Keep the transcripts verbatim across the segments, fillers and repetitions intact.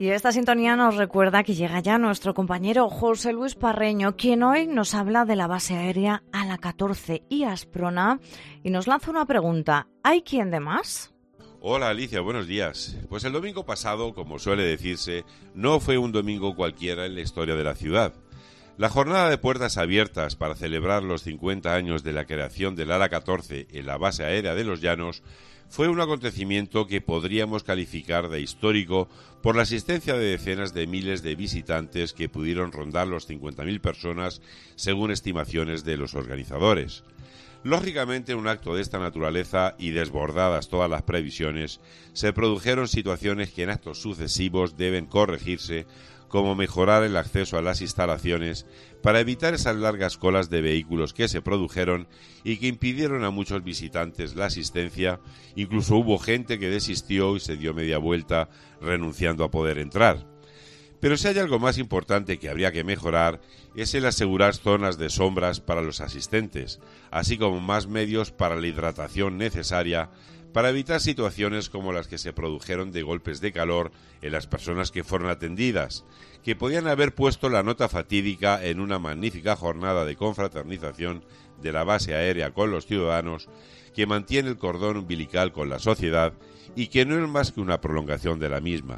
Y esta sintonía nos recuerda que llega ya nuestro compañero José Luis Parreño, quien hoy nos habla de la base aérea A L A catorce y Asprona y nos lanza una pregunta. ¿Hay quien de más? Hola Alicia, buenos días. Pues el domingo pasado, como suele decirse, no fue un domingo cualquiera en la historia de la ciudad. La jornada de puertas abiertas para celebrar los cincuenta años de la creación del A L A catorce en la base aérea de Los Llanos fue un acontecimiento que podríamos calificar de histórico por la asistencia de decenas de miles de visitantes que pudieron rondar los cincuenta mil personas según estimaciones de los organizadores. Lógicamente, en un acto de esta naturaleza y desbordadas todas las previsiones, se produjeron situaciones que en actos sucesivos deben corregirse, como mejorar el acceso a las instalaciones para evitar esas largas colas de vehículos que se produjeron y que impidieron a muchos visitantes la asistencia. Incluso hubo gente que desistió y se dio media vuelta renunciando a poder entrar. Pero si hay algo más importante que habría que mejorar es el asegurar zonas de sombras para los asistentes, así como más medios para la hidratación necesaria para evitar situaciones como las que se produjeron de golpes de calor en las personas que fueron atendidas, que podían haber puesto la nota fatídica en una magnífica jornada de confraternización de la base aérea con los ciudadanos, que mantiene el cordón umbilical con la sociedad y que no es más que una prolongación de la misma.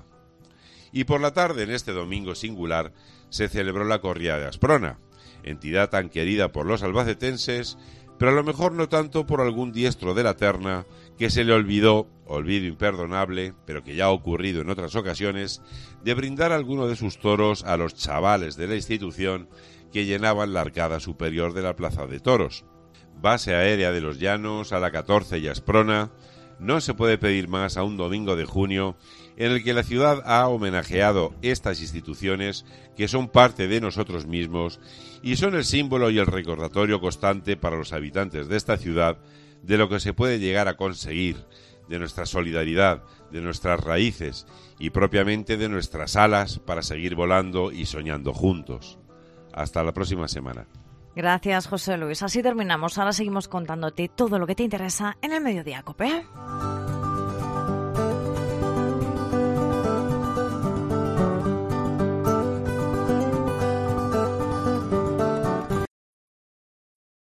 Y por la tarde, en este domingo singular, se celebró la corrida de Asprona, entidad tan querida por los albacetenses, pero a lo mejor no tanto por algún diestro de la terna que se le olvidó, olvido imperdonable, pero que ya ha ocurrido en otras ocasiones, de brindar alguno de sus toros a los chavales de la institución que llenaban la arcada superior de la plaza de toros. Base aérea de Los Llanos, A L A catorce y Asprona. No se puede pedir más a un domingo de junio en el que la ciudad ha homenajeado estas instituciones que son parte de nosotros mismos y son el símbolo y el recordatorio constante para los habitantes de esta ciudad de lo que se puede llegar a conseguir, de nuestra solidaridad, de nuestras raíces y propiamente de nuestras alas para seguir volando y soñando juntos. Hasta la próxima semana. Gracias, José Luis. Así terminamos. Ahora seguimos contándote todo lo que te interesa en el Mediodía COPE.